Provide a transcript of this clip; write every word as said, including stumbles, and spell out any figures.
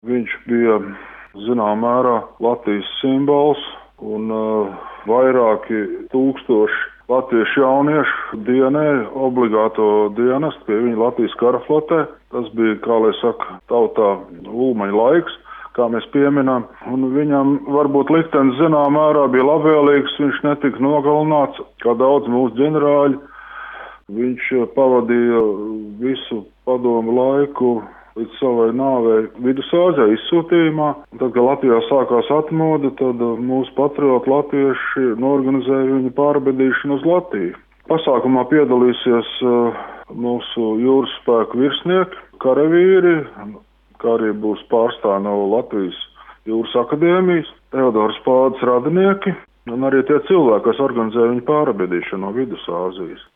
Viņš bija zināmā mērā Latvijas simbols un uh, vairāki tūkstoši latviešu jauniešu dienēja obligāto dienestu pie viņa Latvijas karaflotē. Tas bija, kā lai saka, tautā Ulmaņa laiks, kā mēs pieminām, un viņam varbūt liktenis zināmā mērā bija labvēlīgs, viņš netika nogalināts, kā daudz mūsu ģenerāļi. Viņš pavadīja visu padomu laiku līdz savai nāvei Vidusāzijā izsūtījumā. Tad, kad Latvijā sākās atmoda, tad mūsu patrioti latvieši norganizēja viņu pārbedīšanu uz Latviju. Pasākumā piedalīsies mūsu jūras spēku virsnieki, karavīri, kā arī būs pārstāvji no Latvijas jūras akadēmijas, Teodora Spādes radinieki un arī tie cilvēki, kas organizē viņu pārbedīšanu no Vidusāzijas.